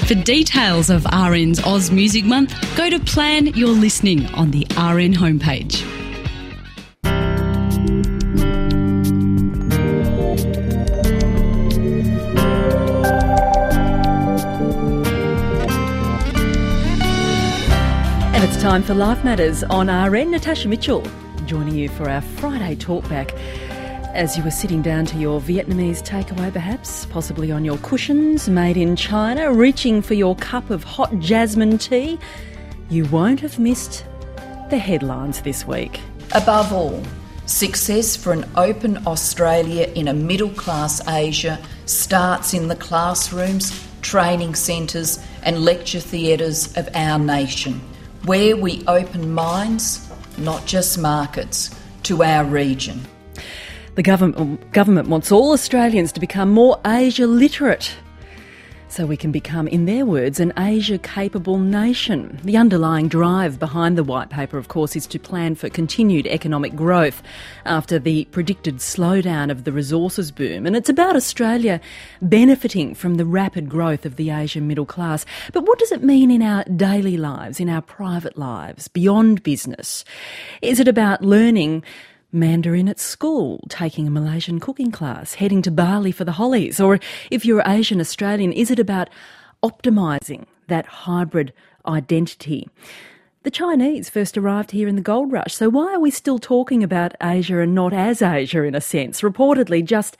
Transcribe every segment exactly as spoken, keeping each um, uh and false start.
For details of R N's Oz Music Month, go to Plan Your Listening on the R N homepage. And it's time for Life Matters on R N. Natasha Mitchell joining you for our Friday talkback. As you were sitting down to your Vietnamese takeaway perhaps, possibly on your cushions made in China, reaching for your cup of hot jasmine tea, you won't have missed the headlines this week. Above all, success for an open Australia in a middle-class Asia starts in the classrooms, training centres and lecture theatres of our nation, where we open minds, not just markets, to our region. The government, government wants all Australians to become more Asia literate so we can become, in their words, an Asia-capable nation. The underlying drive behind the white paper, of course, is to plan for continued economic growth after the predicted slowdown of the resources boom. And it's about Australia benefiting from the rapid growth of the Asian middle class. But what does it mean in our daily lives, in our private lives, beyond business? Is it about learning Mandarin at school, taking a Malaysian cooking class, heading to Bali for the holidays? Or if you're Asian Australian, is it about optimising that hybrid identity? The Chinese first arrived here in the gold rush, so why are we still talking about Asia and not as Asia in a sense? Reportedly, just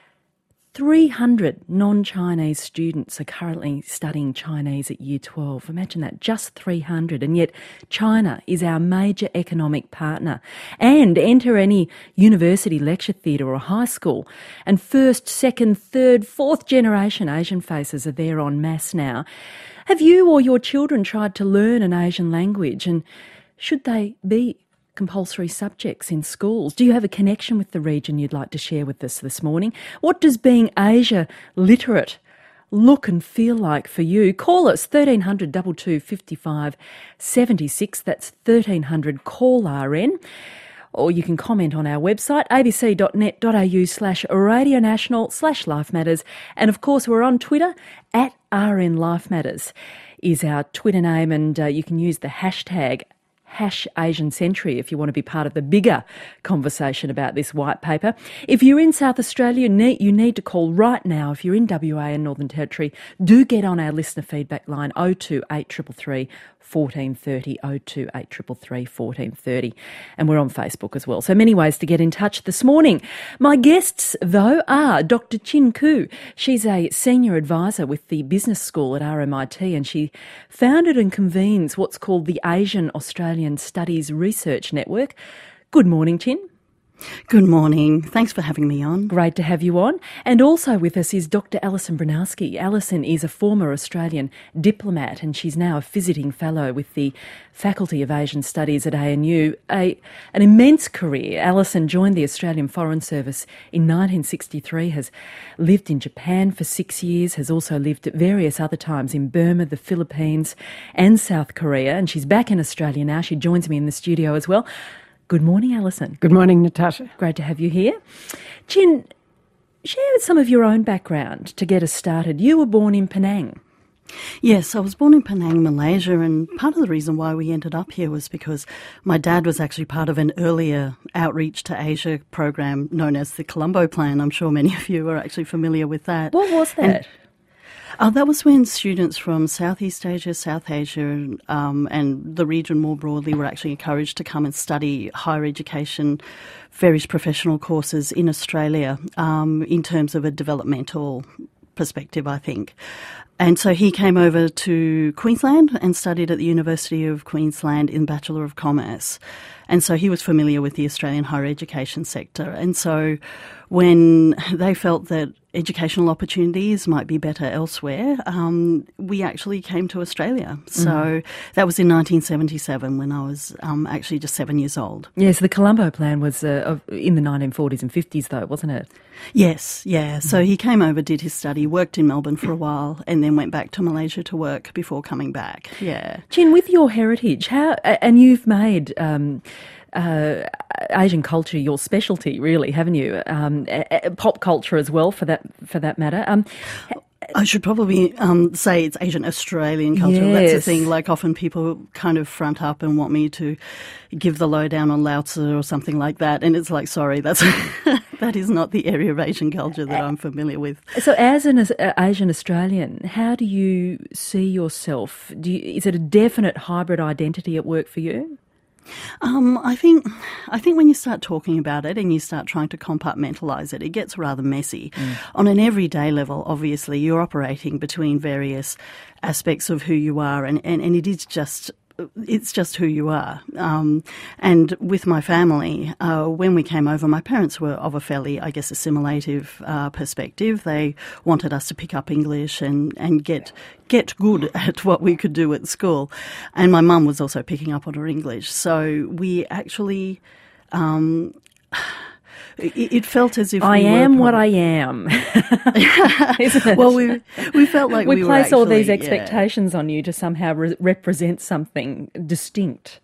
three hundred non-Chinese students are currently studying Chinese at Year twelve. Imagine that, just three hundred. And yet China is our major economic partner. And enter any university lecture theatre or high school, and first, second, third, fourth generation Asian faces are there en masse now. Have you or your children tried to learn an Asian language, and should they be compulsory subjects in schools? Do you have a connection with the region you'd like to share with us this morning? What does being Asia literate look and feel like for you? Call us thirteen hundred, two two two, five five seven six. That's thirteen hundred call R N. Or you can comment on our website, abc.net.au slash Radio National slash Life Matters. And of course, we're on Twitter, at R N Life Matters is our Twitter name, and uh, you can use the hashtag Hash Asian Century if you want to be part of the bigger conversation about this white paper. If you're in South Australia, you need, you need to call right now. If you're in W A and Northern Territory, do get on our listener feedback line oh two eight three three three, one four three oh, oh two eight three three three, one four three oh. And we're on Facebook as well. So many ways to get in touch this morning. My guests, though, are Doctor Chin Koo. She's a senior advisor with the Business School at R M I T, and she founded and convenes what's called the Asian Australian Studies Research Network. Good morning, Chin. Good morning. Thanks for having me on. Great to have you on. And also with us is Doctor Alison Bronowski. Alison is a former Australian diplomat, and she's now a visiting fellow with the Faculty of Asian Studies at A N U. A, an immense career. Alison joined the Australian Foreign Service in nineteen sixty-three, has lived in Japan for six years, has also lived at various other times in Burma, the Philippines and South Korea, and she's back in Australia now. She joins me in the studio as well. Good morning, Alison. Good morning, Natasha. Great to have you here. Chin, share some of your own background to get us started. You were born in Penang. Yes, I was born in Penang, Malaysia, and part of the reason why we ended up here was because my dad was actually part of an earlier outreach to Asia program known as the Colombo Plan. I'm sure many of you are actually familiar with that. What was that? And Uh, that was when students from Southeast Asia, South Asia, um, and the region more broadly were actually encouraged to come and study higher education, various professional courses in Australia, um, in terms of a developmental perspective, I think. And so he came over to Queensland and studied at the University of Queensland in Bachelor of Commerce. And so he was familiar with the Australian higher education sector. And so when they felt that educational opportunities might be better elsewhere, um, we actually came to Australia. So mm. that was in nineteen seventy-seven when I was um, actually just seven years old. Yes, the Colombo Plan was uh, in the nineteen forties and fifties though, wasn't it? Yes, yeah. So he came over, did his study, worked in Melbourne for a while, and then went back to Malaysia to work before coming back. Yeah. Chin, with your heritage, how and you've made um, uh, Asian culture your specialty, really, haven't you? Um, pop culture as well, for that for that matter. Um, I should probably um, say it's Asian Australian culture. Yes. That's the thing. Like often people kind of front up and want me to give the lowdown on Lao Tzu or something like that, and it's like, sorry, that's that is not the area of Asian culture that I'm familiar with. So, as an uh, Asian Australian, how do you see yourself? Do you, is it a definite hybrid identity at work for you? Um, I think I think when you start talking about it and you start trying to compartmentalize it, it gets rather messy. Mm. On an everyday level, obviously, you're operating between various aspects of who you are, and, and, and it is just it's just who you are. Um, and with my family, uh, when we came over, my parents were of a fairly, I guess, assimilative uh, perspective. They wanted us to pick up English and, and get get good at what we could do at school. And my mum was also picking up on her English. So we actually... Um, It, it felt as if I we am were what I am. Isn't it? Well, we we felt like we, we were place actually, all these yeah. expectations on you to somehow re- represent something distinct.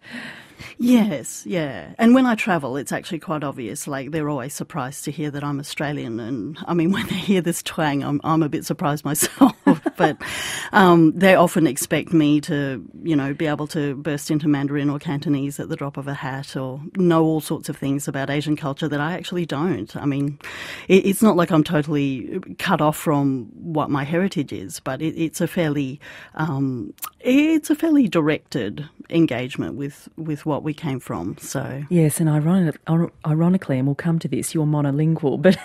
Yes, yeah. And when I travel, it's actually quite obvious. Like, they're always surprised to hear that I'm Australian. And, I mean, when they hear this twang, I'm, I'm a bit surprised myself. But um, they often expect me to, you know, be able to burst into Mandarin or Cantonese at the drop of a hat, or know all sorts of things about Asian culture that I actually don't. I mean, it, it's not like I'm totally cut off from what my heritage is, but it, it's a fairly, um, it's a fairly directed engagement with, with what we came from. So yes, and ironic, ironically, and we'll come to this, you're monolingual, but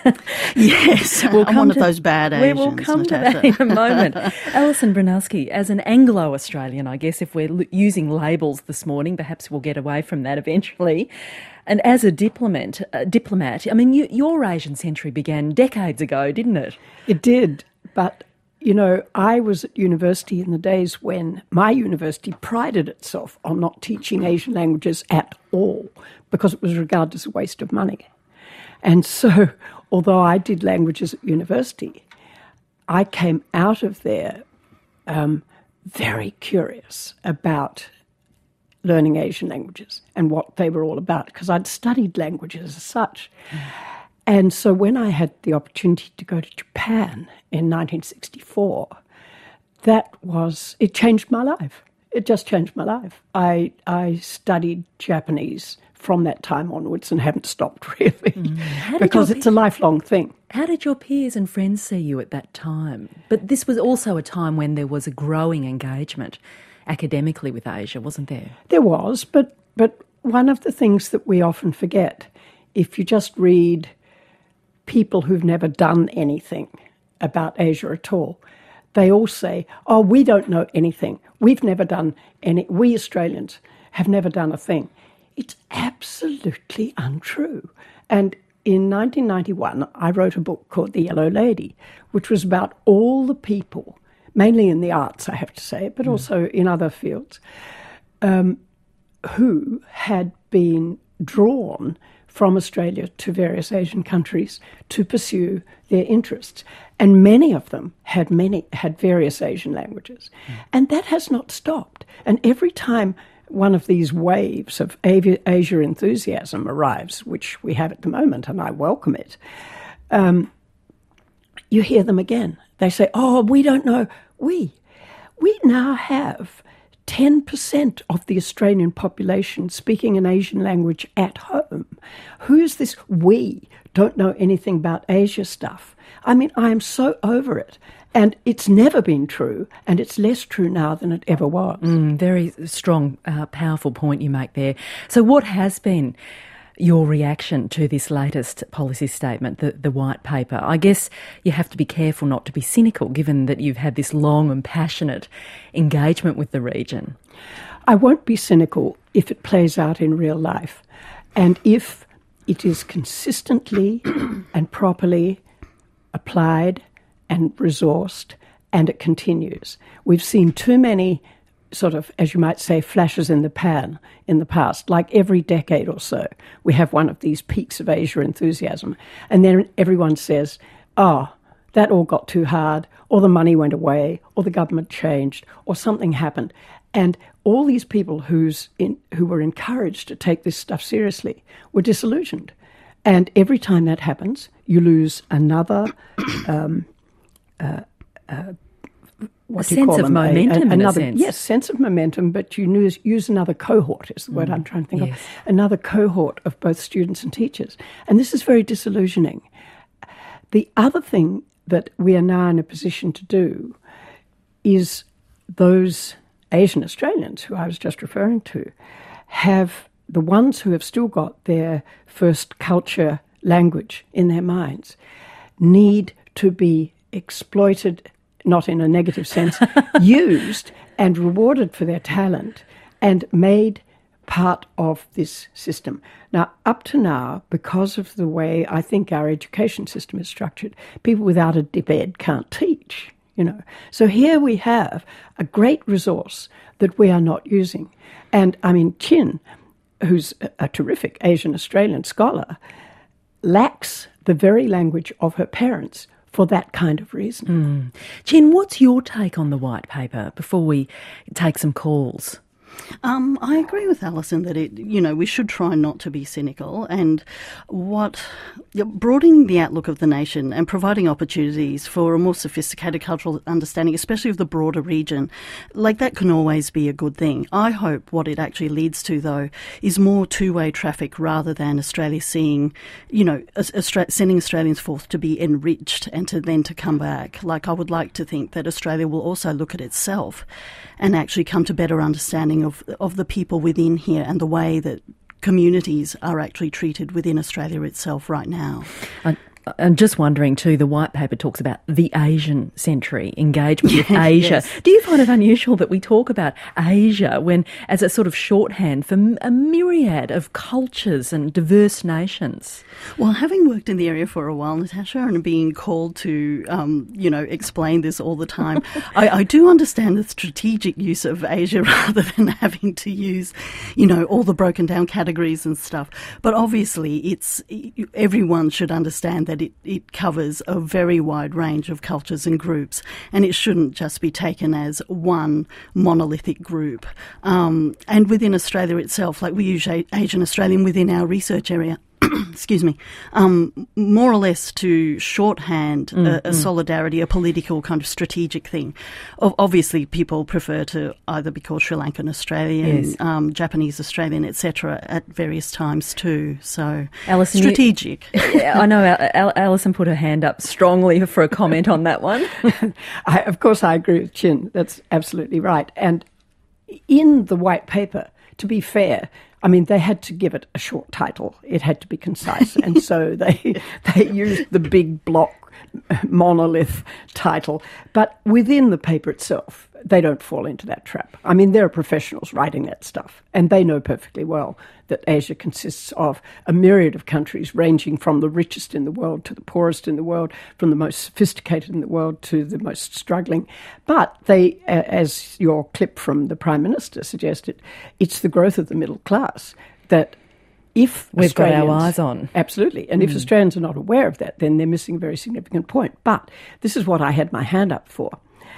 yes, we'll I'm come one to, of those bad Asians. We will come Natasha. to that in a moment. Alison Bronowski, as an Anglo-Australian, I guess if we're l- using labels this morning, perhaps we'll get away from that eventually. And as a diplomat, uh, diplomat, I mean, you, your Asian century began decades ago, didn't it? It did, but you know, I was at university in the days when my university prided itself on not teaching Asian languages at all because it was regarded as a waste of money. And so, although I did languages at university, I came out of there um, very curious about learning Asian languages and what they were all about, because I'd studied languages as such. Mm. And so when I had the opportunity to go to Japan in nineteen sixty-four, that was, it changed my life. It just changed my life. I I studied Japanese from that time onwards and haven't stopped really, mm. because it's a lifelong thing. How did your peers and friends see you at that time? But this was also a time when there was a growing engagement academically with Asia, wasn't there? There was, but but one of the things that we often forget, if you just read people who've never done anything about Asia at all, they all say, oh, we don't know anything. We've never done any, we Australians have never done a thing. It's absolutely untrue. And in nineteen ninety-one, I wrote a book called The Yellow Lady, which was about all the people, mainly in the arts, I have to say, but mm. also in other fields, um, who had been drawn from Australia to various Asian countries to pursue their interests. And many of them had many had various Asian languages. Mm. And that has not stopped. And every time one of these waves of Asia enthusiasm arrives, which we have at the moment, and I welcome it, um, you hear them again. They say, oh, we don't know. We, we now have ten percent of the Australian population speaking an Asian language at home. Who's this we don't know anything about Asia stuff? I mean, I am so over it. And it's never been true, and it's less true now than it ever was. Mm, very strong, uh, powerful point you make there. So what has been your reaction to this latest policy statement, the, the white paper? I guess you have to be careful not to be cynical, given that you've had this long and passionate engagement with the region. I won't be cynical if it plays out in real life, and if it is consistently and properly applied and resourced, and it continues. We've seen too many sort of, as you might say, flashes in the pan in the past. Like every decade or so, we have one of these peaks of Asia enthusiasm. And then everyone says, oh, that all got too hard, or the money went away, or the government changed, or something happened. And all these people who's in, who were encouraged to take this stuff seriously were disillusioned. And every time that happens, you lose another... Um, Uh, uh, what a do you sense call of them? momentum, a, a, in another, a sense. Yes, sense of momentum, but you use, use another cohort is the word mm, I'm trying to think yes. of. Another cohort of both students and teachers. And this is very disillusioning. The other thing that we are now in a position to do is those Asian Australians who I was just referring to have the ones who have still got their first culture language in their minds need to be exploited, not in a negative sense, used and rewarded for their talent and made part of this system. Now, up to now, because of the way I think our education system is structured, people without a dip ed can't teach, you know. So here we have a great resource that we are not using. And, I mean, Chin, who's a, a terrific Asian Australian scholar, lacks the very language of her parents for that kind of reason. Mm. Chin, what's your take on the white paper before we take some calls? Um, I agree with Alison that it, you know, we should try not to be cynical, and what broadening the outlook of the nation and providing opportunities for a more sophisticated cultural understanding, especially of the broader region, like that can always be a good thing. I hope what it actually leads to, though, is more two-way traffic rather than Australia seeing, you know, Austra- sending Australians forth to be enriched and to then to come back. Like, I would like to think that Australia will also look at itself and actually come to better understanding of of the people within here and the way that communities are actually treated within Australia itself right now. I, I'm just wondering too, the white paper talks about the Asian century, engagement with Asia. Yes. Do you find it unusual that we talk about Asia when as a sort of shorthand for a myriad of cultures and diverse nations? Well, having worked in the area for a while, Natasha, and being called to, um, you know, explain this all the time, I, I do understand the strategic use of Asia rather than having to use, you know, all the broken down categories and stuff. But obviously, it's everyone should understand that it, it covers a very wide range of cultures and groups, and it shouldn't just be taken as one monolithic group. Um, and within Australia itself, like we use Asian Australian within our research area, excuse me, um, more or less to shorthand mm, a, a mm. solidarity, a political kind of strategic thing. O- obviously, people prefer to either be called Sri Lankan Australian, yes. um, Japanese Australian, et cetera at various times too. So, Alison, strategic. You, I know Al- Al- Alison put her hand up strongly for a comment on that one. I, of course, I agree with Chin. That's absolutely right. And in the white paper, to be fair, I mean, they had to give it a short title. It had to be concise. And so they they used the big block monolith title. But within the paper itself, they don't fall into that trap. I mean, there are professionals writing that stuff, and they know perfectly well that Asia consists of a myriad of countries ranging from the richest in the world to the poorest in the world, from the most sophisticated in the world to the most struggling. But they, as your clip from the Prime Minister suggested, it's the growth of the middle class that if we've got our Australians, eyes on. Absolutely. And mm. if Australians are not aware of that, then they're missing a very significant point. But this is what I had my hand up for.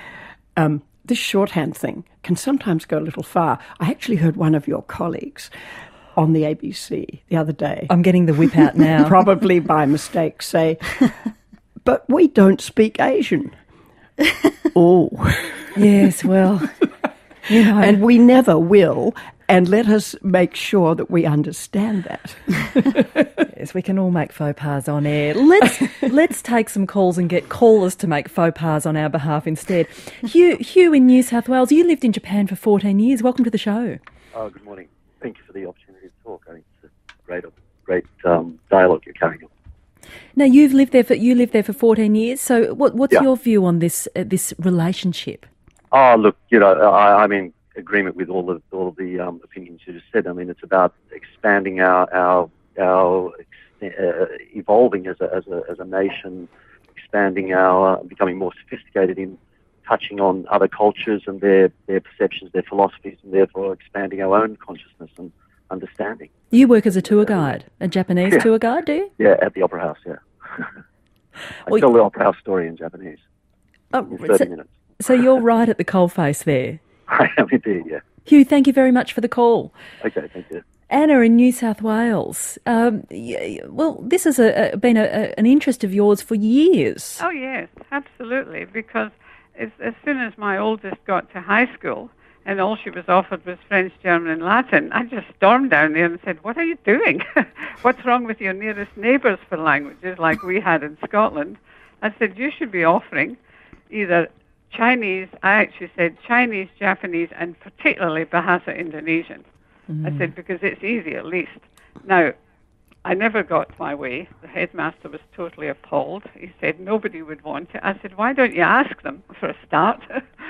Um, this shorthand thing can sometimes go a little far. I actually heard one of your colleagues on the A B C the other day. I'm getting the whip out now. Probably by mistake say, but we don't speak Asian. Oh. Yes, well, you know. And we never will. And let us make sure that we understand that. Yes, we can all make faux pas on air. Let's let's take some calls and get callers to make faux pas on our behalf instead. Hugh, Hugh in New South Wales, you lived in Japan for fourteen years. Welcome to the show. Oh, good morning. Thank you for the opportunity to talk. I think it's a great, great um, dialogue you're carrying on. Now, you've lived there for you lived there for fourteen years. So, what, what's yeah. your view on this uh, this relationship? Oh, look, you know, I, I'm in agreement with all of all of the um, opinions you just said. I mean, it's about expanding our our our uh, evolving as a as a as a nation, expanding our uh, becoming more sophisticated in touching on other cultures and their their perceptions, their philosophies, and therefore expanding our own consciousness and understanding. You work as a tour guide, a Japanese yeah. tour guide, do you? Yeah, at the Opera House. Yeah, I well, tell the Opera House story in Japanese oh, in thirty so, minutes. So you're right at the coalface there. I am indeed. Yeah. Hugh, thank you very much for the call. Okay, thank you. Anna in New South Wales. Um, well, this has a, a, been a, a, an interest of yours for years. Oh, yes, absolutely, because as, as soon as my oldest got to high school, and all she was offered was French, German, and Latin, I just stormed down there and said, "What are you doing? What's wrong with your nearest neighbours for languages like we had in Scotland?" I said, "You should be offering either Chinese," I actually said Chinese, Japanese, and particularly Bahasa Indonesian. Mm. I said, because it's easy at least. Now, I never got my way. The headmaster was totally appalled. He said nobody would want it. I said, "Why don't you ask them for a start?"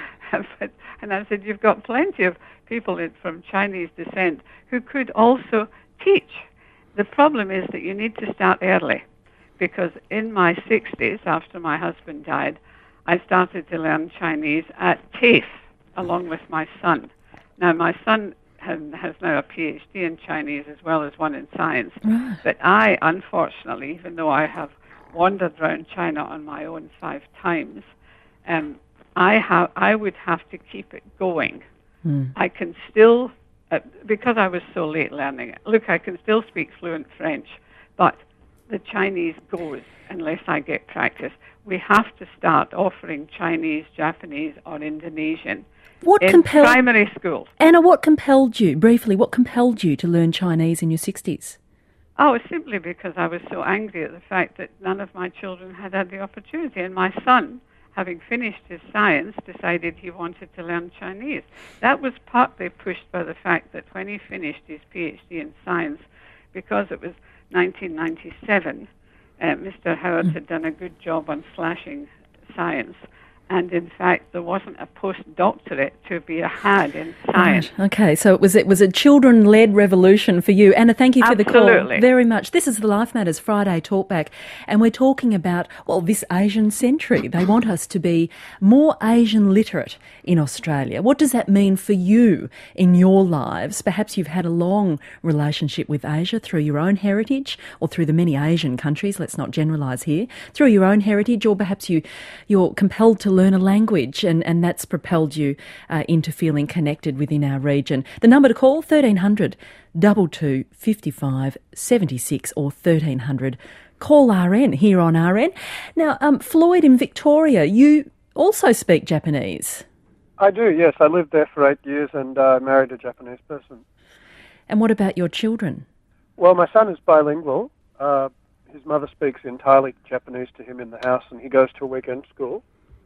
but, and I said, "You've got plenty of people in, from Chinese descent who could also teach." The problem is that you need to start early, because in my sixties, after my husband died, I started to learn Chinese at TAFE along with my son. Now, my son has now a P H D in Chinese as well as one in science. Right. But I, unfortunately, even though I have wandered around China on my own five times, um, I have I would have to keep it going. Mm. I can still, uh, because I was so late learning it, look, I can still speak fluent French, but the Chinese goes unless I get practice. We have to start offering Chinese, Japanese, or Indonesian What in compelled, primary schools. Anna, what compelled you, briefly, what compelled you to learn Chinese in your sixties? Oh, simply because I was so angry at the fact that none of my children had had the opportunity. And my son, having finished his science, decided he wanted to learn Chinese. That was partly pushed by the fact that when he finished his P H D in science, because it was nineteen ninety-seven, uh, Mister Howard mm. had done a good job on slashing science. And in fact, there wasn't a postdoctorate to be had in science. Right. Okay, so it was it was a children-led revolution for you. Anna, thank you for Absolutely. the call very much. This is the Life Matters Friday Talkback, and we're talking about, well, this Asian century. They want us to be more Asian literate in Australia. What does that mean for you in your lives? Perhaps you've had a long relationship with Asia through your own heritage, or through the many Asian countries, let's not generalise here, through your own heritage, or perhaps you, you're compelled to learn learn a language, and, and that's propelled you uh, into feeling connected within our region. The number to call, thirteen hundred, two two, five five, seven six, or thirteen hundred. Call R N here on R N. Now, um, Floyd in Victoria, you also speak Japanese. I do, yes. I lived there for eight years and uh, married a Japanese person. And what about your children? Well, my son is bilingual. Uh, his mother speaks entirely Japanese to him in the house, and he goes to a weekend school.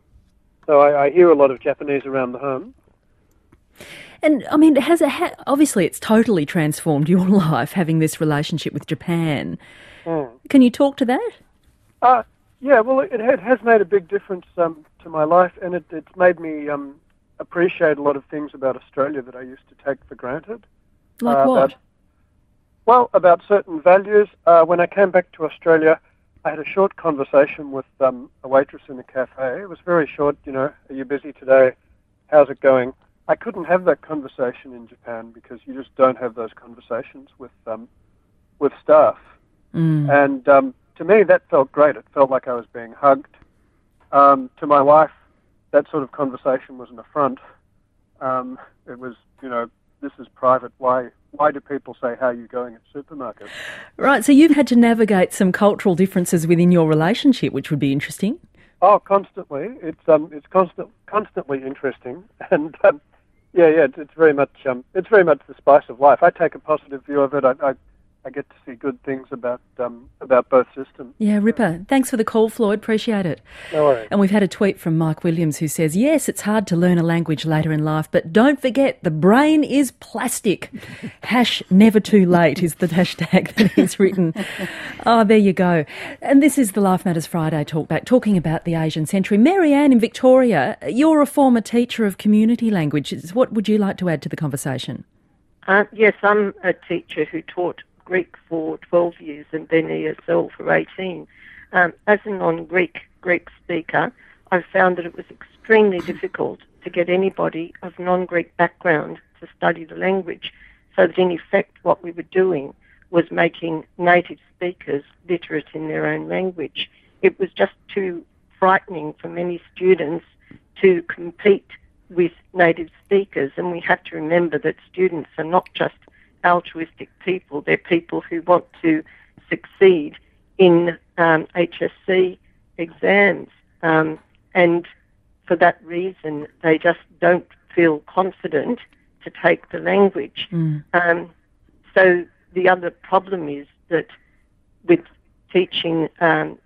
So I, I hear a lot of Japanese around the home. And, I mean, has it ha- obviously it's totally transformed your life, having this relationship with Japan. Mm. Can you talk to that? Uh, yeah, well, it, it has made a big difference um, to my life, and it, it's made me um, appreciate a lot of things about Australia that I used to take for granted. Like uh, what? About, well, about certain values. Uh, when I came back to Australia, I had a short conversation with um, a waitress in a cafe. It was very short, you know, "Are you busy today? How's it going?" I couldn't have that conversation in Japan because you just don't have those conversations with um, with staff. Mm. And um, to me, that felt great. It felt like I was being hugged. Um, to my wife, that sort of conversation was an affront. Um, it was, you know, "This is private. Why why do people say how you're going at supermarkets?" Right, so you've had to navigate some cultural differences within your relationship, which would be interesting. Oh, constantly. It's um, it's constant, constantly interesting, and um, yeah, yeah, it's, it's very much um, it's very much the spice of life. I take a positive view of it. I, I I get to see good things about um, about both systems. Yeah, Ripper. Thanks for the call, Floyd. Appreciate it. No worries. And we've had a tweet from Mike Williams who says, yes, it's hard to learn a language later in life, but don't forget the brain is plastic. Hash never too late is the hashtag that he's written. Oh, there you go. And this is the Life Matters Friday Talkback, talking about the Asian century. Marianne in Victoria, you're a former teacher of community languages. What would you like to add to the conversation? Uh, yes, I'm a teacher who taught Greek for twelve years and then E S L for eighteen. Um, as a non-Greek Greek speaker, I've found that it was extremely difficult to get anybody of non-Greek background to study the language, so that in effect what we were doing was making native speakers literate in their own language. It was just too frightening for many students to compete with native speakers, and we have to remember that students are not just altruistic people. They're people who want to succeed in um, H S C exams. Um, and for that reason, they just don't feel confident to take the language. Mm. Um, so the other problem is that with teaching um,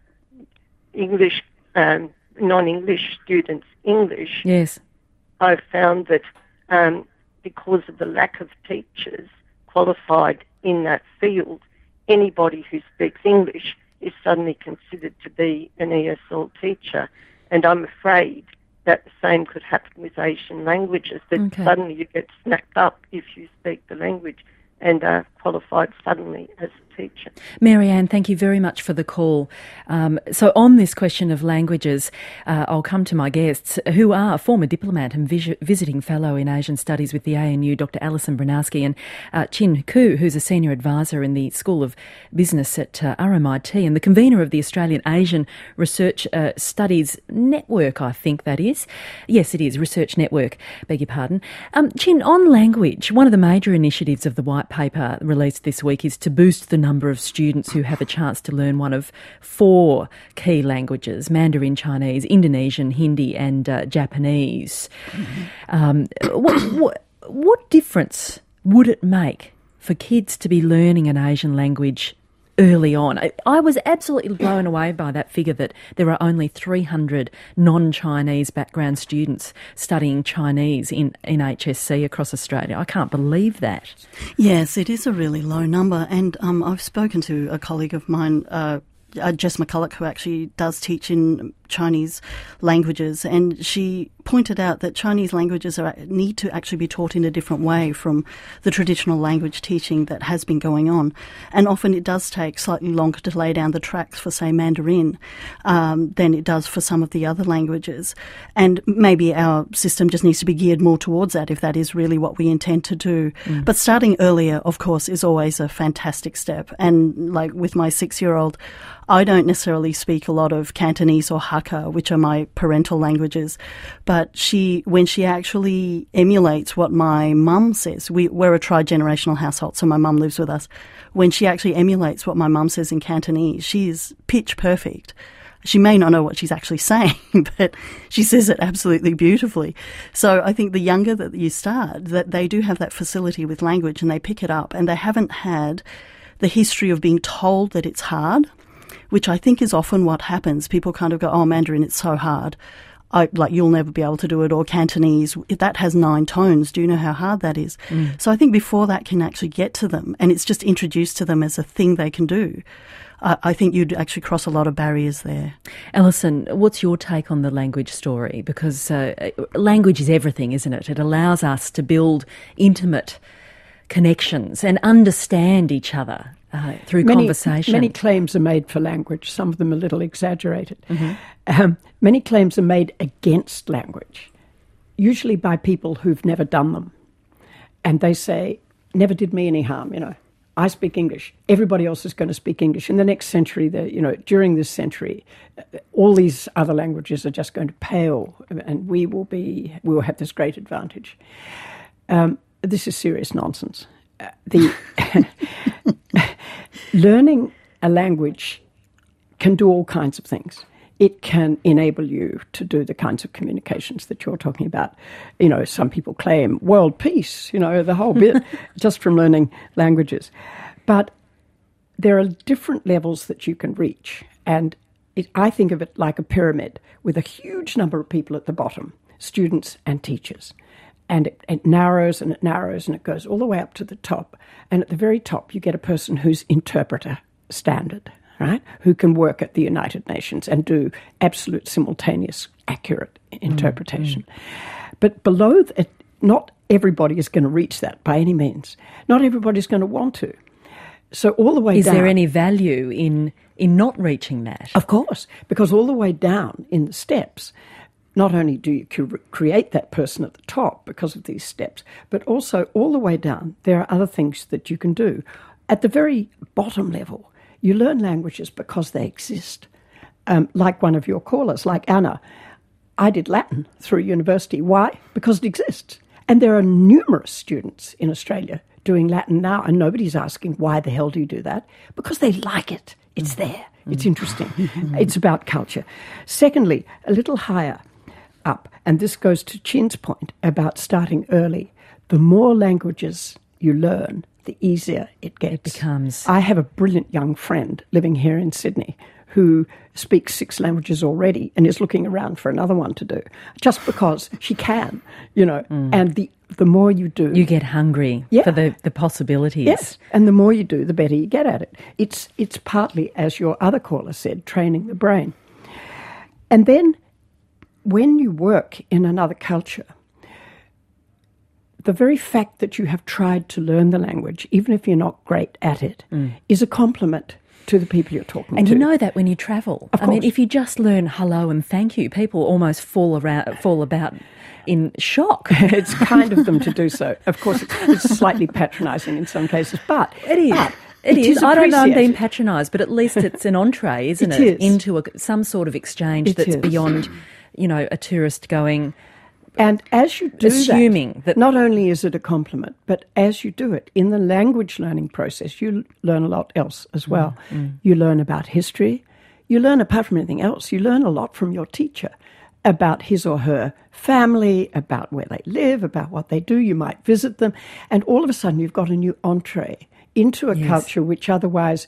English, um, non-English students English, yes, I've found that um, because of the lack of teachers qualified in that field, anybody who speaks English is suddenly considered to be an E S L teacher. And I'm afraid that the same could happen with Asian languages, that Okay. suddenly you get snapped up if you speak the language and are qualified suddenly as a teacher. Mary-Ann, thank you very much for the call. Um, so on this question of languages, uh, I'll come to my guests, who are former diplomat and vis- visiting fellow in Asian Studies with the A N U, Doctor Alison Bronowski, and uh, Chin Koo, who's a senior advisor in the School of Business at uh, R M I T and the convener of the Australian Asian Research uh, Studies Network, I think that is. Yes, it is, Research Network, beg your pardon. Um, Chin, on language, one of the major initiatives of the White Paper released this week is to boost the number of students who have a chance to learn one of four key languages: Mandarin Chinese, Indonesian, Hindi and uh, Japanese. Mm-hmm. Um, what, what, what difference would it make for kids to be learning an Asian language early on? I, I was absolutely blown away by that figure that there are only three hundred non-Chinese background students studying Chinese in, in H S C across Australia. I can't believe that. Yes, it is a really low number. And um, I've spoken to a colleague of mine, uh, uh, Jess McCulloch, who actually does teach in Chinese languages, and she pointed out that Chinese languages are, need to actually be taught in a different way from the traditional language teaching that has been going on. And often it does take slightly longer to lay down the tracks for, say, Mandarin um, than it does for some of the other languages. And maybe our system just needs to be geared more towards that if that is really what we intend to do. Mm. But starting earlier, of course, is always a fantastic step. And like with my six-year-old, I don't necessarily speak a lot of Cantonese or Hakka, which are my parental languages, but she, when she actually emulates what my mum says, we, we're a tri-generational household, so my mum lives with us. When she actually emulates what my mum says in Cantonese, she is pitch perfect. She may not know what she's actually saying, but she says it absolutely beautifully. So I think the younger that you start, that they do have that facility with language and they pick it up, and they haven't had the history of being told that it's hard, which I think is often what happens. People kind of go, oh, Mandarin, it's so hard. I, like, you'll never be able to do it. Or Cantonese, that has nine tones. Do you know how hard that is? Mm. So I think before that can actually get to them, and it's just introduced to them as a thing they can do, uh, I think you'd actually cross a lot of barriers there. Alison, what's your take on the language story? Because uh, language is everything, isn't it? It allows us to build intimate connections and understand each other uh, through many, conversation. Many claims are made for language, some of them a little exaggerated. Mm-hmm. Um, many claims are made against language, usually by people who've never done them. And they say, never did me any harm, you know. I speak English. Everybody else is going to speak English. In the next century, the, you know, during this century, all these other languages are just going to pale, and we will be, we will have this great advantage. Um, This is serious nonsense. Uh, the learning a language can do all kinds of things. It can enable you to do the kinds of communications that you're talking about. You know, some people claim world peace, you know, the whole bit, just from learning languages. But there are different levels that you can reach. And it, I think of it like a pyramid with a huge number of people at the bottom, students and teachers. And it, it narrows and it narrows and it goes all the way up to the top. And at the very top, you get a person who's interpreter standard, right? Who can work at the United Nations and do absolute simultaneous, accurate interpretation. Mm-hmm. But below that, not everybody is going to reach that by any means. Not everybody's going to want to. So all the way is down... Is there any value in, in not reaching that? Of course, because all the way down in the steps... Not only do you create that person at the top because of these steps, but also all the way down, there are other things that you can do. At the very bottom level, you learn languages because they exist. Um, like one of your callers, like Anna, I did Latin through university. Why? Because it exists. And there are numerous students in Australia doing Latin now, and nobody's asking, why the hell do you do that? Because they like it. It's there. It's interesting. It's about culture. Secondly, a little higher, up. And this goes to Chin's point about starting early. The more languages you learn, the easier it gets. It becomes. I have a brilliant young friend living here in Sydney who speaks six languages already and is looking around for another one to do, just because she can, you know. Mm. And the the more you do... You get hungry yeah. for the, the possibilities. Yes, and the more you do, the better you get at it. It's It's partly, as your other caller said, training the brain. And then when you work in another culture, the very fact that you have tried to learn the language, even if you're not great at it, mm. is a compliment to the people you're talking and to. And you know that when you travel. Of I course. mean, if you just learn hello and thank you, people almost fall around, fall about in shock. It's kind of them to do so. Of course, it's, it's slightly patronising in some cases, but it is. But It, it is. is I don't know I'm being patronised, but at least it's an entree, isn't it? it? it? Into a, some sort of exchange it that's is. beyond, you know, a tourist going... And as you do assuming that, that... not only is it a compliment, but as you do it, in the language learning process, you learn a lot else as well. Mm, mm. You learn about history. You learn, apart from anything else, you learn a lot from your teacher about his or her family, about where they live, about what they do. You might visit them. And all of a sudden you've got a new entree into a yes. culture which otherwise,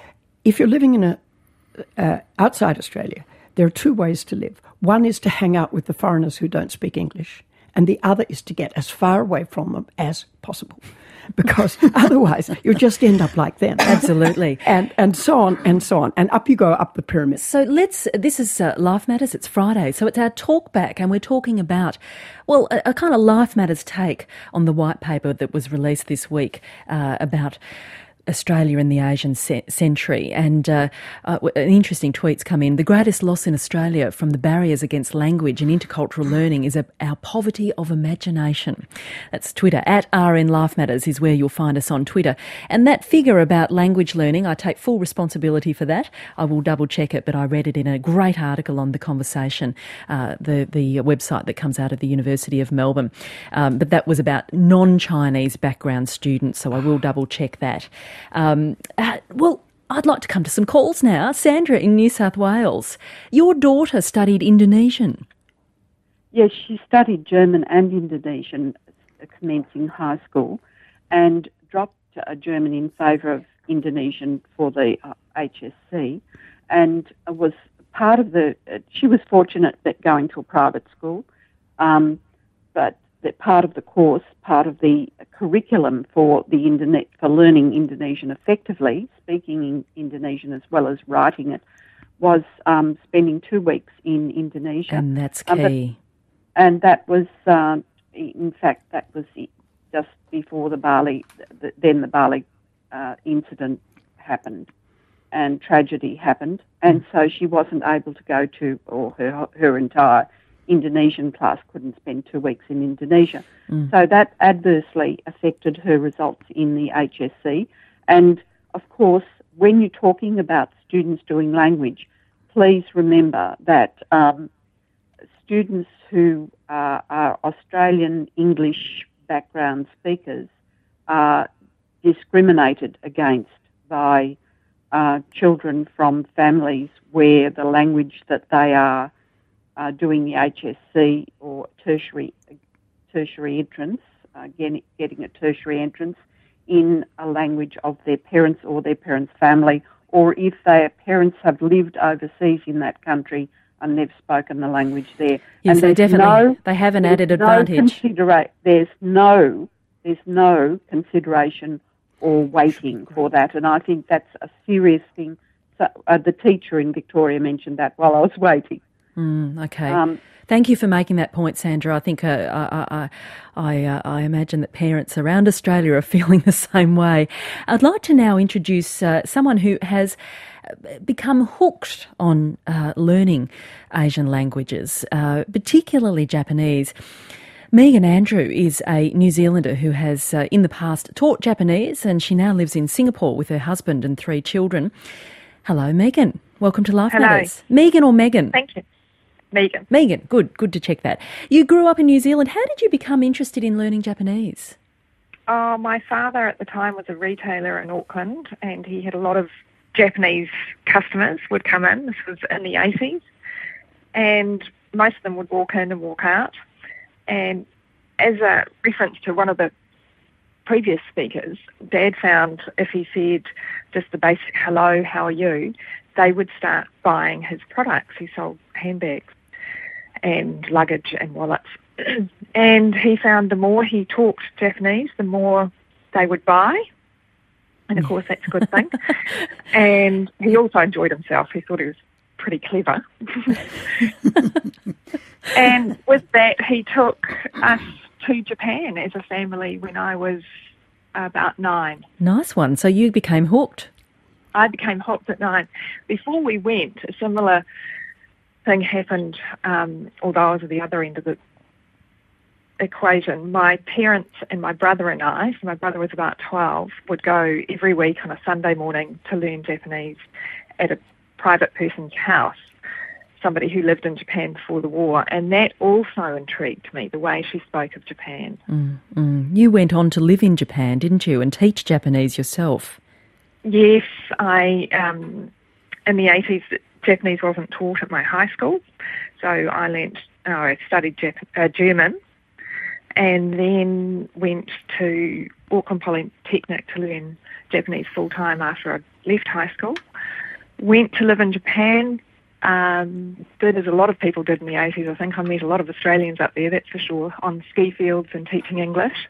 if you're living in a uh, outside Australia, there are two ways to live. One is to hang out with the foreigners who don't speak English, and the other is to get as far away from them as possible, because otherwise you'll just end up like them. Absolutely. And and so on and so on. And up you go, up the pyramid. So let's, this is uh, Life Matters, it's Friday, so it's our talk back, and we're talking about, well, a, a kind of Life Matters take on the white paper that was released this week uh, about Australia in the Asian ce- century. And uh, uh, an interesting tweet's come in. The greatest loss in Australia from the barriers against language and intercultural learning is a, our poverty of imagination. That's Twitter. At R N Life Matters is where you'll find us on Twitter. And that figure about language learning, I take full responsibility for that. I will double check it, but I read it in a great article on The Conversation, uh, the, the website that comes out of the University of Melbourne. Um, but that was about non-Chinese background students, so I will double check that. Um, uh, well, I'd like to come to some calls now. Sandra in New South Wales. Your daughter studied Indonesian. Yes, she studied German and Indonesian commencing high school and dropped uh, German in favour of Indonesian for the uh, H S C, and was part of the... Uh, she was fortunate that going to a private school, um, but that part of the course, part of the curriculum for the Indone- for learning Indonesian effectively, speaking in Indonesian as well as writing it, was um, spending two weeks in Indonesia. And that's key. Uh, but, and that was, uh, in fact, that was just before the Bali, the, then the Bali uh, incident happened and tragedy happened. And mm. so she wasn't able to go to, or her her entire Indonesian class couldn't spend two weeks in Indonesia. Mm. So that adversely affected her results in the H S C. And, of course, when you're talking about students doing language, please remember that um, students who uh, are Australian English background speakers are discriminated against by uh, children from families where the language that they are Uh, doing the H S C or tertiary tertiary entrance, uh, getting, getting a tertiary entrance in a language of their parents or their parents' family, or if their parents have lived overseas in that country and they've spoken the language there. Yes, and they definitely no, they have an added no advantage. Considera- there's no there's no consideration or waiting for that, and I think that's a serious thing. So uh, the teacher in Victoria mentioned that while I was waiting. Mm, okay. Um, Thank you for making that point, Sandra. I think uh, I, I, I, uh, I imagine that parents around Australia are feeling the same way. I'd like to now introduce uh, someone who has become hooked on uh, learning Asian languages, uh, particularly Japanese. Megan Andrew is a New Zealander who has uh, in the past taught Japanese, and she now lives in Singapore with her husband and three children. Hello, Megan. Welcome to Life Hello. Matters. Megan or Megan? Thank you. Megan. Megan, good, good to check that. You grew up in New Zealand. How did you become interested in learning Japanese? Oh, my father at the time was a retailer in Auckland, and he had a lot of Japanese customers would come in. This was in the eighties. And most of them would walk in and walk out. And as a reference to one of the previous speakers, Dad found if he said just the basic hello, how are you, they would start buying his products. He sold handbags and luggage and wallets. And he found the more he talked Japanese, the more they would buy. And of course, that's a good thing. And he also enjoyed himself. He thought he was pretty clever. And with that, he took us to Japan as a family when I was about nine. Nice one. So you became hooked. I became hooked at nine. Before we went, a similar thing happened, um, although I was at the other end of the equation. My parents and my brother and I, so my brother was about twelve, would go every week on a Sunday morning to learn Japanese at a private person's house, somebody who lived in Japan before the war, and that also intrigued me, the way she spoke of Japan. Mm, mm. You went on to live in Japan, didn't you, and teach Japanese yourself? Yes, I, um, in the eighties, Japanese wasn't taught at my high school, so I learnt, oh, I studied Jap- uh, German, and then went to Auckland Polytechnic to learn Japanese full-time after I left high school. Went to live in Japan, um, did as a lot of people did in the eighties. I think I met a lot of Australians up there, that's for sure, on ski fields and teaching English.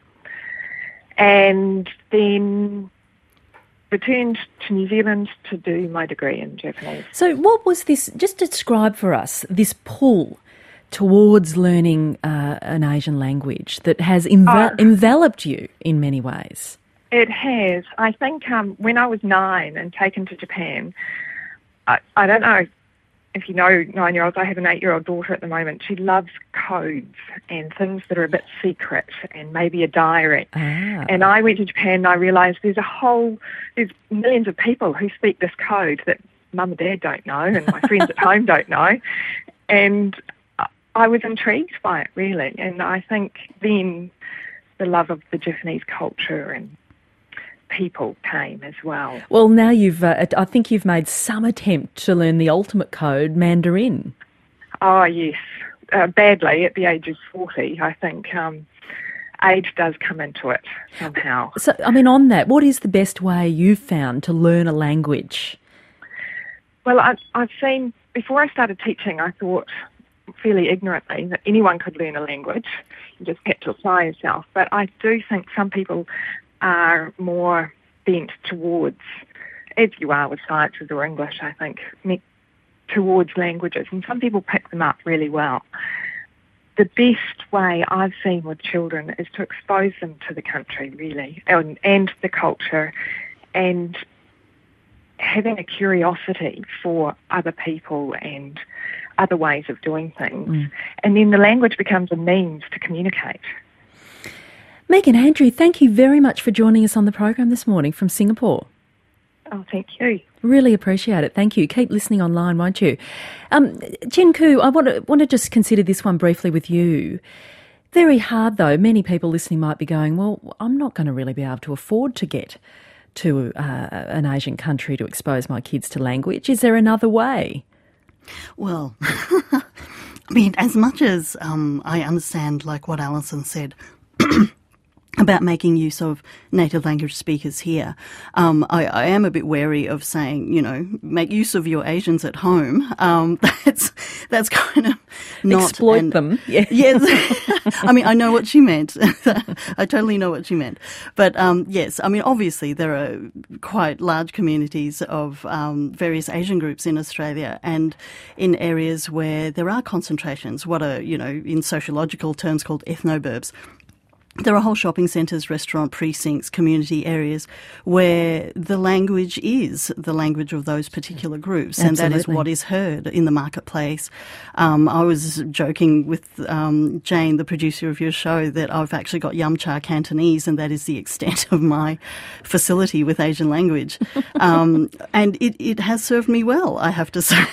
And then returned to New Zealand to do my degree in Japanese. So what was this, just describe for us, this pull towards learning uh, an Asian language that has envel- oh. enveloped you in many ways? It has. I think um, when I was nine and taken to Japan, I, I don't know if you know nine-year-olds, I have an eight-year-old daughter at the moment. She loves codes and things that are a bit secret and maybe a diary. Ah. And I went to Japan and I realised there's a whole, there's millions of people who speak this code that mum and dad don't know and my friends at home don't know. And I was intrigued by it, really. And I think then the love of the Japanese culture and people came as well. Well, now you've, uh, I think you've made some attempt to learn the ultimate code, Mandarin. Oh, yes. Uh, badly, at the age of forty, I think um, age does come into it somehow. So, I mean, on that, what is the best way you've found to learn a language? Well, I, I've seen, before I started teaching, I thought fairly ignorantly that anyone could learn a language. You just had to apply yourself. But I do think some people are more bent towards, as you are with sciences or English, I think, towards languages. And some people pick them up really well. The best way I've seen with children is to expose them to the country, really, and, and the culture, and having a curiosity for other people and other ways of doing things. Mm. And then the language becomes a means to communicate. Megan Andrew, thank you very much for joining us on the program this morning from Singapore. Oh, thank you. Really appreciate it. Thank you. Keep listening online, won't you? Um, Jen Koo, I want to, want to just consider this one briefly with you. Very hard, though. Many people listening might be going, well, I'm not going to really be able to afford to get to uh, an Asian country to expose my kids to language. Is there another way? Well, I mean, as much as um, I understand, like what Alison said, about making use of native language speakers here, um, I, I am a bit wary of saying, you know, make use of your Asians at home. Um, that's that's kind of not exploit and, them. Yeah. Yes, I mean, I know what she meant. I totally know what she meant. But um, yes, I mean, obviously there are quite large communities of um, various Asian groups in Australia, and in areas where there are concentrations, what are, you know, in sociological terms called ethnoburbs. There are whole shopping centres, restaurant precincts, community areas where the language is the language of those particular groups. Absolutely. And that is what is heard in the marketplace. Um, I was joking with um, Jane, the producer of your show, that I've actually got Yum Cha Cantonese, and that is the extent of my facility with Asian language. Um, and it, it has served me well, I have to say.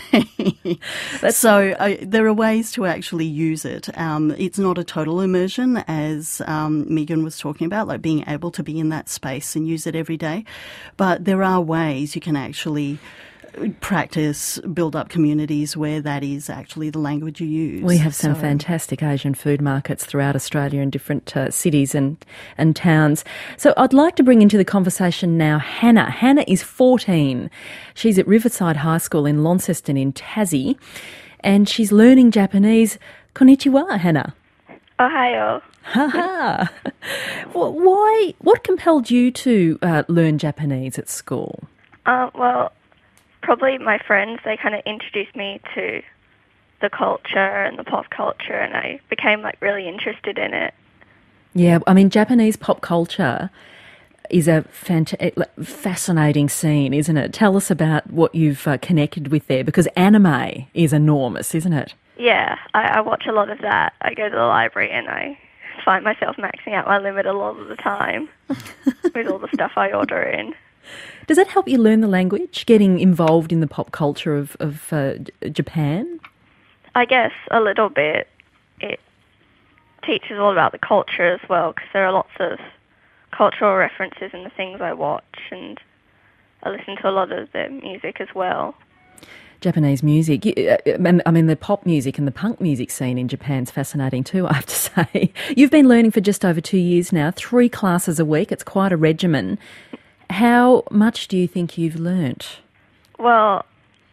So I, there are ways to actually use it. Um, it's not a total immersion, as um, Megan was talking about, like being able to be in that space and use it every day. But there are ways you can actually practice, build up communities where that is actually the language you use. We have some so. fantastic Asian food markets throughout Australia in different uh, cities and, and towns. So I'd like to bring into the conversation now Hannah. Hannah is fourteen. She's at Riverside High School in Launceston in Tassie, and she's learning Japanese. Konnichiwa, Hannah. Ohio. Ha ha. Why? What compelled you to uh, learn Japanese at school? Uh, well, probably my friends. They kind of introduced me to the culture and the pop culture, and I became like really interested in it. Yeah, I mean, Japanese pop culture is a fant- fascinating scene, isn't it? Tell us about what you've uh, connected with there, because anime is enormous, isn't it? Yeah, I, I watch a lot of that. I go to the library and I find myself maxing out my limit a lot of the time with all the stuff I order in. Does that help you learn the language, getting involved in the pop culture of, of uh, Japan? I guess a little bit. It teaches all about the culture as well, because there are lots of cultural references in the things I watch, and I listen to a lot of the music as well. Japanese music, I mean, the pop music and the punk music scene in Japan's fascinating too, I have to say. You've been learning for just over two years now, three classes a week. It's quite a regimen. How much do you think you've learnt? Well,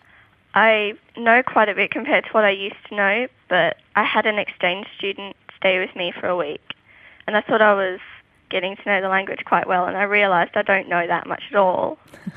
I know quite a bit compared to what I used to know, but I had an exchange student stay with me for a week, and I thought I was getting to know the language quite well, and I realised I don't know that much at all.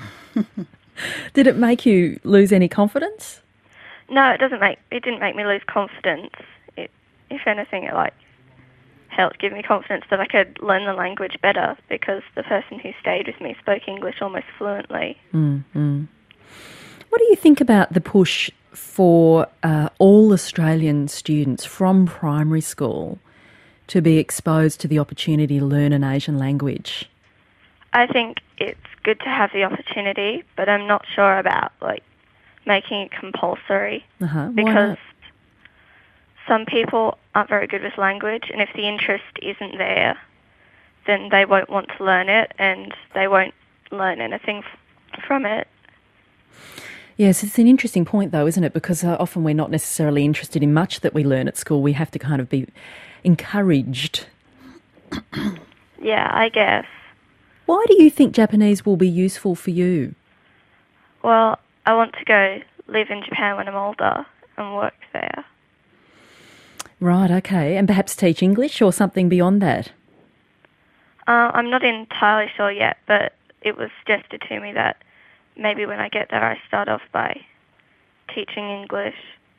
Did it make you lose any confidence? No, it doesn't make. It didn't make me lose confidence. It, if anything, it like helped give me confidence that I could learn the language better, because the person who stayed with me spoke English almost fluently. Mm-hmm. What do you think about the push for uh, all Australian students from primary school to be exposed to the opportunity to learn an Asian language? I think it's good to have the opportunity, but I'm not sure about like making it compulsory, uh-huh. because some people aren't very good with language, and if the interest isn't there, then they won't want to learn it, and they won't learn anything f- from it. Yes, it's an interesting point though, isn't it? Because uh, often we're not necessarily interested in much that we learn at school. We have to kind of be encouraged. Yeah, I guess. Why do you think Japanese will be useful for you? Well, I want to go live in Japan when I'm older and work there. Right, okay. And perhaps teach English or something beyond that? Uh, I'm not entirely sure yet, but it was suggested to me that maybe when I get there I start off by teaching English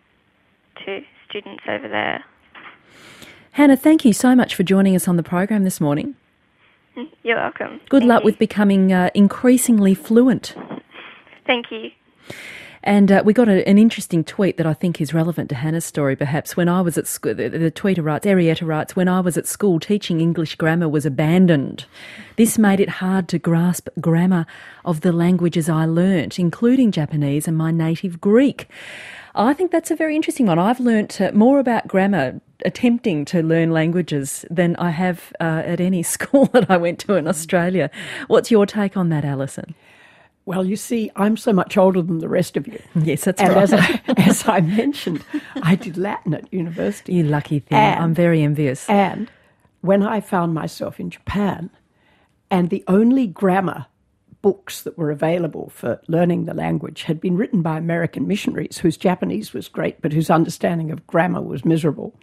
to students over there. Hannah, thank you so much for joining us on the program this morning. You're welcome. Good Thank luck you. with becoming uh, increasingly fluent. Thank you. And uh, we got a, an interesting tweet that I think is relevant to Hannah's story, perhaps. When I was at school, the, the tweeter writes, Arietta writes, when I was at school, teaching English grammar was abandoned. This made it hard to grasp grammar of the languages I learnt, including Japanese and my native Greek. I think that's a very interesting one. I've learnt uh, more about grammar attempting to learn languages than I have uh, at any school that I went to in Australia. What's your take on that, Alison? Well, you see, I'm so much older than the rest of you. Yes, that's and right. As I, as I mentioned, I did Latin at university. You lucky thing. And, I'm very envious. And when I found myself in Japan, and the only grammar books that were available for learning the language had been written by American missionaries whose Japanese was great, but whose understanding of grammar was miserable.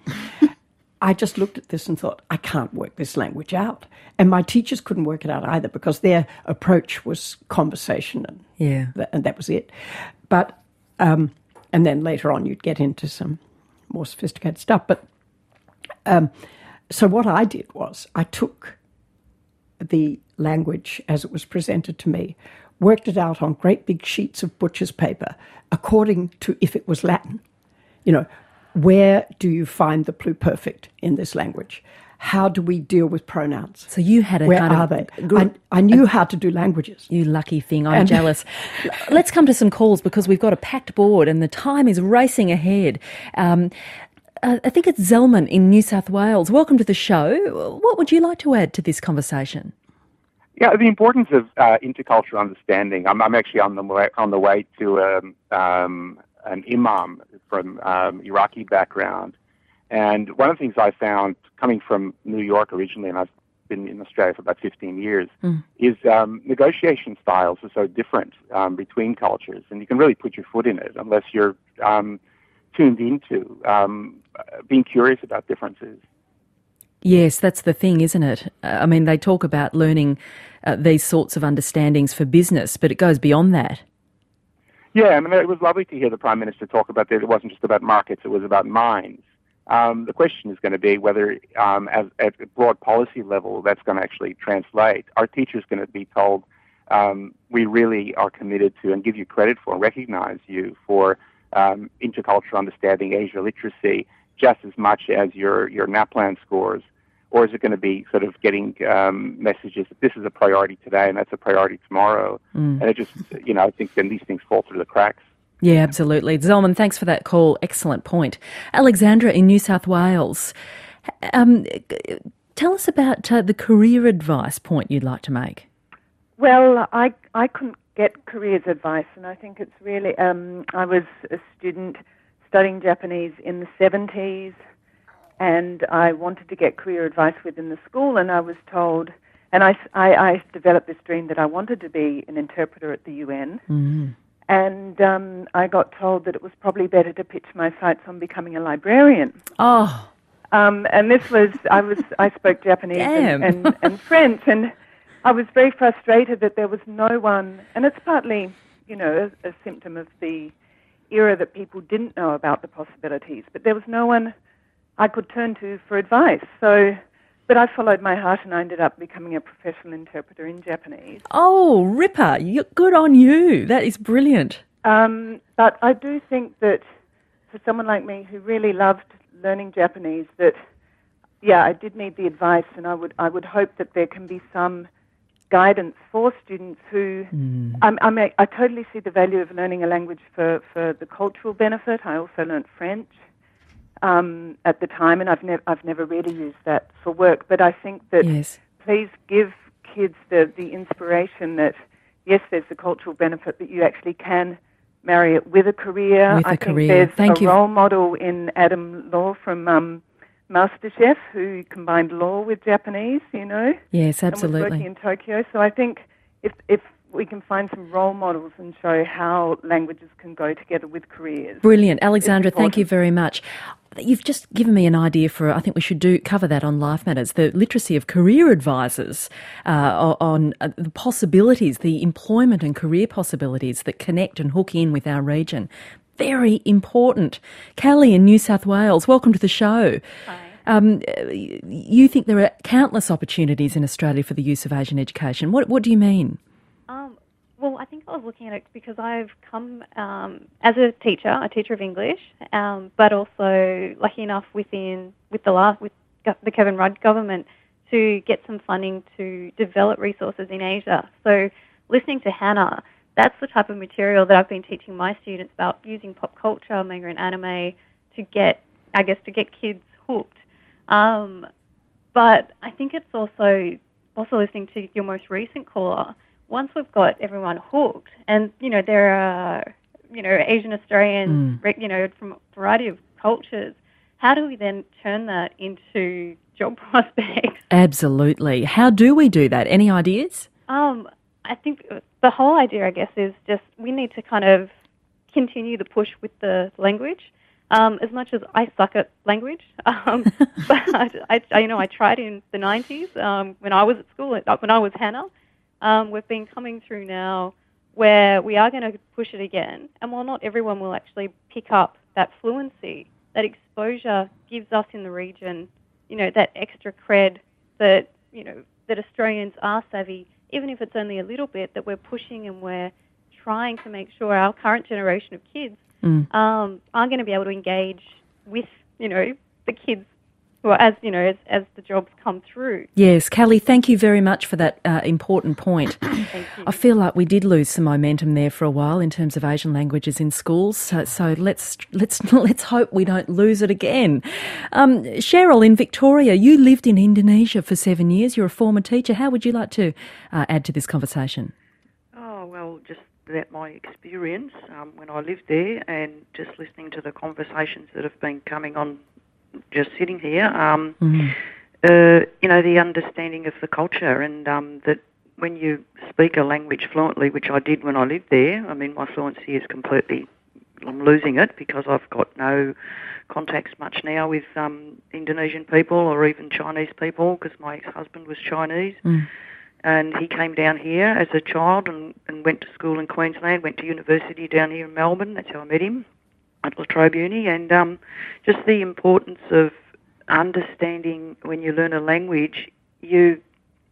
I just looked at this and thought, I can't work this language out. And my teachers couldn't work it out either, because their approach was conversation, and, yeah. th- and that was it. But, um, and then later on you'd get into some more sophisticated stuff. But um, so what I did was I took the language as it was presented to me, worked it out on great big sheets of butcher's paper according to if it was Latin. You know, where do you find the pluperfect in this language? How do we deal with pronouns? So you had a Where kind are of... they? I, I knew how to do languages. You lucky thing. I'm And- jealous. Let's come to some calls, because we've got a packed board and the time is racing ahead. Um, uh, I think it's Zelman in New South Wales. Welcome to the show. What would you like to add to this conversation? Yeah, the importance of uh, intercultural understanding. I'm, I'm actually on the way, on the way to um, um, an imam from um, Iraqi background, and one of the things I found coming from New York originally, and I've been in Australia for about fifteen years, mm. is um, negotiation styles are so different um, between cultures, and you can really put your foot in it unless you're um, tuned into um, being curious about differences. Yes, that's the thing, isn't it? I mean, they talk about learning uh, these sorts of understandings for business, but it goes beyond that. Yeah, I mean, it was lovely to hear the Prime Minister talk about that. It wasn't just about markets, it was about minds. Um, the question is going to be whether, um, as, at a broad policy level, that's going to actually translate. Our teachers going to be told, um, we really are committed to and give you credit for and recognize you for um, intercultural understanding, Asia literacy, just as much as your, your NAPLAN scores? Or is it going to be sort of getting um, messages that this is a priority today and that's a priority tomorrow? Mm. And it just, you know, I think then these things fall through the cracks. Yeah, absolutely. Zolman, thanks for that call. Excellent point. Alexandra in New South Wales, um, tell us about uh, the career advice point you'd like to make. Well, I, I couldn't get careers advice, and I think it's really, um, I was a student studying Japanese in the seventies, and I wanted to get career advice within the school, and I was told, and I, I, I developed this dream that I wanted to be an interpreter at the U N, mm-hmm. and um, I got told that it was probably better to pitch my sights on becoming a librarian. Oh. Um, and this was, I was, I spoke Japanese and, and, and French, and I was very frustrated that there was no one, and it's partly, you know, a, a symptom of the era that people didn't know about the possibilities, but there was no one I could turn to for advice. So, but I followed my heart and I ended up becoming a professional interpreter in Japanese. Oh, Ripper, you, good on you. That is brilliant. Um, but I do think that for someone like me who really loved learning Japanese, that, yeah, I did need the advice, and I would, I would hope that there can be some guidance for students who, mm. I, I, may, I totally see the value of learning a language for, for the cultural benefit. I also learnt French um, at the time, and I've, nev- I've never really used that for work. But I think that yes. please give kids the, the inspiration that, yes, there's the cultural benefit, but you actually can marry it with a career. With I a think career. there's Thank a you. role model in Adam Law from um, MasterChef, who combined law with Japanese, you know. Yes, absolutely. And was working in Tokyo. So I think if if we can find some role models and show how languages can go together with careers. Brilliant. Alexandra, thank you very much. You've just given me an idea for, I think we should do cover that on Life Matters, the literacy of career advisors uh, on uh, the possibilities, the employment and career possibilities that connect and hook in with our region. Very important. Callie in New South Wales, welcome to the show. Hi. Um, you think there are countless opportunities in Australia for the use of Asian education. What, what do you mean? Um, well, I think I was looking at it because I've come um, as a teacher, a teacher of English, um, but also lucky enough within with the last with the Kevin Rudd government to get some funding to develop resources in Asia. So, listening to Hannah, that's the type of material that I've been teaching my students about, using pop culture, manga and anime to get, I guess, to get kids hooked. Um, but I think it's also also listening to your most recent caller. Once we've got everyone hooked, and you know there are you know Asian Australians, mm. you know from a variety of cultures, how do we then turn that into job prospects? Absolutely. How do we do that? Any ideas? Um, I think the whole idea, I guess, is just we need to kind of continue the push with the language. Um, as much as I suck at language, um, but I, I, you know, I tried in the nineties um, when I was at school, when I was Hannah. Um, we've been coming through now where we are going to push it again, and while not everyone will actually pick up that fluency, that exposure gives us in the region, you know, that extra cred that, you know, that Australians are savvy, even if it's only a little bit, that we're pushing and we're trying to make sure our current generation of kids Mm. Um, are going to be able to engage with, you know, the kids well, as you know, as, as the jobs come through. Yes, Callie, thank you very much for that uh, important point. Thank you. I feel like we did lose some momentum there for a while in terms of Asian languages in schools. So, so let's let's let's hope we don't lose it again. Um, Cheryl in Victoria, you lived in Indonesia for seven years. You're a former teacher. How would you like to uh, add to this conversation? Oh well, just that my experience um, when I lived there, and just listening to the conversations that have been coming on. Just sitting here, um, mm. uh, you know, the understanding of the culture, and um, that when you speak a language fluently, which I did when I lived there, I mean, my fluency is completely, I'm losing it because I've got no contacts much now with um, Indonesian people or even Chinese people because my ex-husband was Chinese. Mm. And he came down here as a child and, and went to school in Queensland, went to university down here in Melbourne. That's how I met him. At La Trobe Uni, and um, just the importance of understanding when you learn a language, you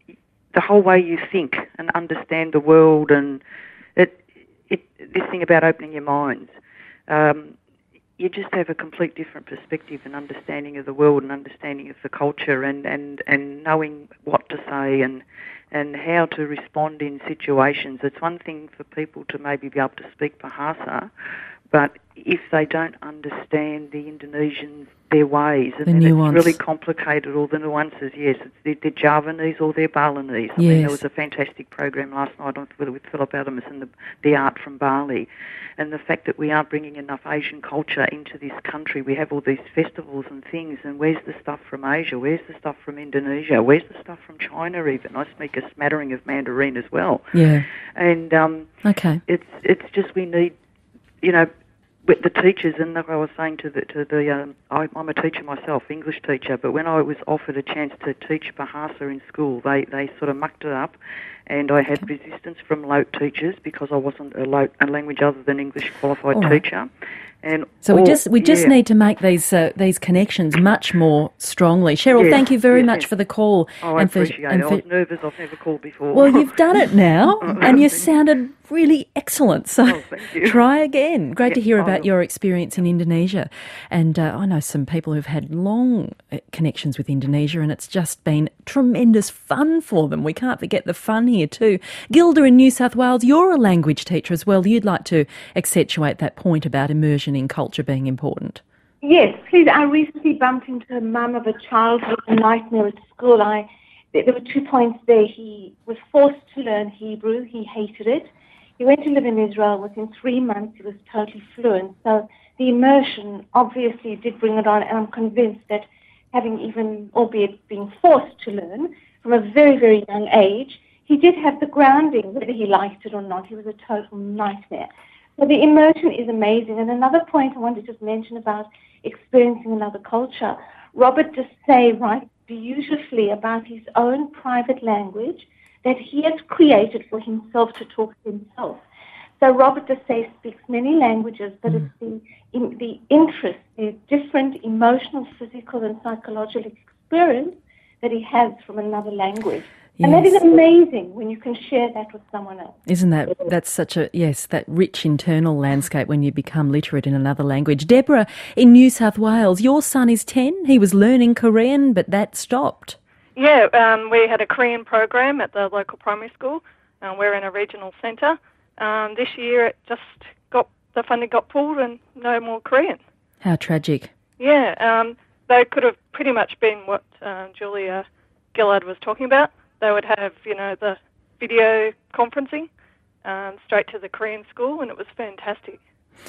the whole way you think and understand the world, and it, it this thing about opening your minds, um, you just have a complete different perspective and understanding of the world and understanding of the culture, and, and, and knowing what to say and and how to respond in situations. It's one thing for people to maybe be able to speak Bahasa, but if they don't understand the Indonesians, their ways, and the then nuance. It's really complicated, all the nuances, yes, it's the, the Javanese or their Balinese. I yes. mean, there was a fantastic program last night on, with, with Philip Adams and the, the art from Bali, and the fact that we aren't bringing enough Asian culture into this country. We have all these festivals and things, and where's the stuff from Asia? Where's the stuff from Indonesia? Where's the stuff from China even? I speak a smattering of Mandarin as well. Yeah. And um, okay. it's it's just we need, you know, with the teachers, and like I was saying to the to the um, I, I'm a teacher myself, English teacher, but when I was offered a chance to teach Bahasa in school, they, they sort of mucked it up, and I had okay. resistance from Lote teachers because I wasn't a Lote a language other than English qualified All right. teacher. And so all, we just we just yeah. need to make these uh, these connections much more strongly. Cheryl, yes, thank you very yes, much yes. for the call. Oh, I and for, appreciate and it. For, I was nervous. I've never called before. Well, you've done it now, and you sounded really excellent. So oh, thank you. Try again. Great yeah, to hear I about will. your experience in Indonesia. And uh, I know some people who've had long connections with Indonesia, and it's just been tremendous fun for them. We can't forget the fun here too. Gilda in New South Wales, you're a language teacher as well. You'd like to accentuate that point about immersion in culture being important. Yes, please. I recently bumped into a mum of a child who was a nightmare at school. I, there were two points there. He was forced to learn Hebrew. He hated it. He went to live in Israel. Within three months, he was totally fluent. So the immersion obviously did bring it on, and I'm convinced that having even, albeit being forced to learn from a very, very young age, he did have the grounding, whether he liked it or not. He was a total nightmare. So the immersion is amazing. And another point I want to just mention about experiencing another culture, Robert Desai writes beautifully about his own private language that he has created for himself to talk to himself. So Robert Desai speaks many languages, but mm. it's the, in, the interest, the different emotional, physical and psychological experience that he has from another language. Yes. And that is amazing when you can share that with someone else. Isn't that, that's such a, yes, that rich internal landscape when you become literate in another language. Deborah, in New South Wales, your son is ten. He was learning Korean, but that stopped. Yeah, um, we had a Korean program at the local primary school. Uh, we're in a regional centre. Um, this year it just got, the funding got pulled and no more Korean. How tragic. Yeah, um, they could have pretty much been what uh, Julia Gillard was talking about. They would have, you know, the video conferencing um, straight to the Korean school, and it was fantastic.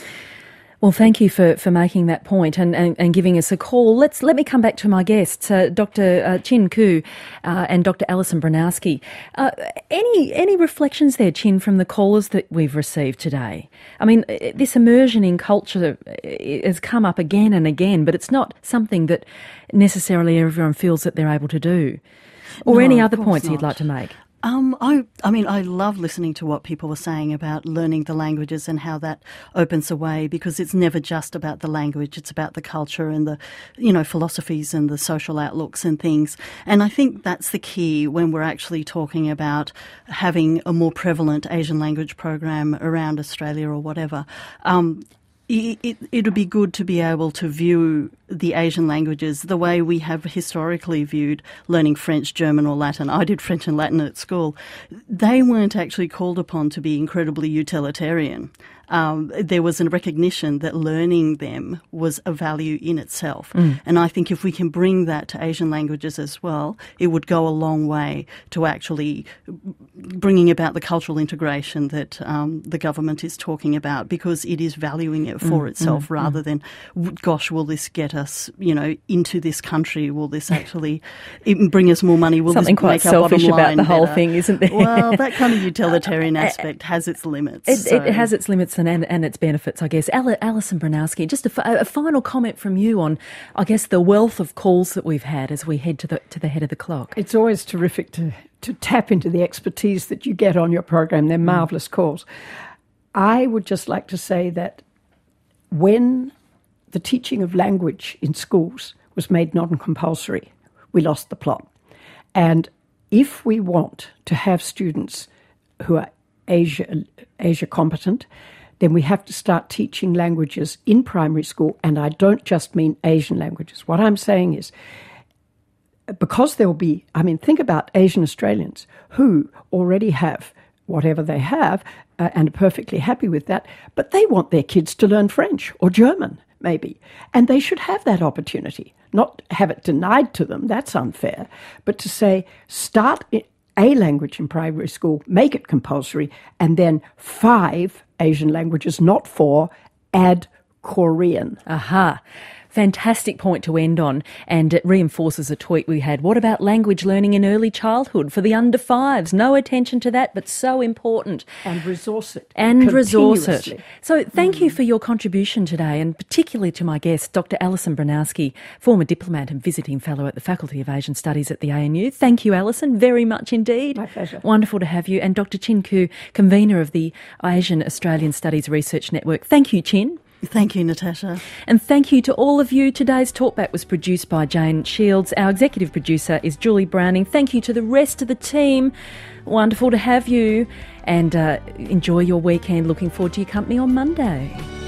Well, thank you for, for making that point and, and, and giving us a call. Let's let me come back to my guests, uh, Doctor Uh, Chin Koo uh, and Doctor Alison Bronowski. Uh, any any reflections there, Chin, from the callers that we've received today? I mean, this immersion in culture has come up again and again, but it's not something that necessarily everyone feels that they're able to do. Or No, any of other course points not. you'd like to make? Um, I, I mean, I love listening to what people were saying about learning the languages and how that opens a way, because it's never just about the language, it's about the culture and the, you know, philosophies and the social outlooks and things. And I think that's the key when we're actually talking about having a more prevalent Asian language program around Australia or whatever. Um, it, it, it would be good to be able to view the Asian languages the way we have historically viewed learning French, German or Latin. I did French and Latin at school. They weren't actually called upon to be incredibly utilitarian. Um, there was a recognition that learning them was a value in itself. Mm. And I think if we can bring that to Asian languages as well, it would go a long way to actually bringing about the cultural integration that um, the government is talking about, because it is valuing it for mm, itself mm, rather mm. than, gosh, will this get us, you know, into this country? Will this actually bring us more money? Will Something this quite make selfish our bottom about line the whole better? thing, isn't there? Well, that kind of utilitarian aspect has its limits. It, so. it has its limits and, and, and its benefits, I guess. Al- Alison Bronowski, just a, f- a final comment from you on, I guess, the wealth of calls that we've had as we head to the to the head of the clock. It's always terrific to, to tap into the expertise that you get on your program. They're marvellous calls. I would just like to say that when the teaching of language in schools was made non-compulsory, we lost the plot. And if we want to have students who are Asia, Asia competent, then we have to start teaching languages in primary school. And I don't just mean Asian languages. What I'm saying is, because there will be, I mean, think about Asian Australians who already have whatever they have uh, and are perfectly happy with that, but they want their kids to learn French or German, maybe. And they should have that opportunity, not have it denied to them. That's unfair. But to say, start a language in primary school, make it compulsory, and then five Asian languages, not four, add Korean. Aha. Fantastic point to end on, and it reinforces a tweet we had. What about language learning in early childhood for the under fives? No attention to that, but so important. And resource it. And resource it. So thank mm. you for your contribution today, and particularly to my guest, Doctor Alison Bronowski, former diplomat and visiting fellow at the Faculty of Asian Studies at the A N U. Thank you, Alison, very much indeed. My pleasure. Wonderful to have you. And Doctor Chin Koo, convener of the Asian Australian Studies Research Network. Thank you, Chin. Thank you, Natasha. And thank you to all of you. Today's Talkback was produced by Jane Shields. Our executive producer is Julie Browning. Thank you to the rest of the team. Wonderful to have you. And uh, enjoy your weekend. Looking forward to your company on Monday.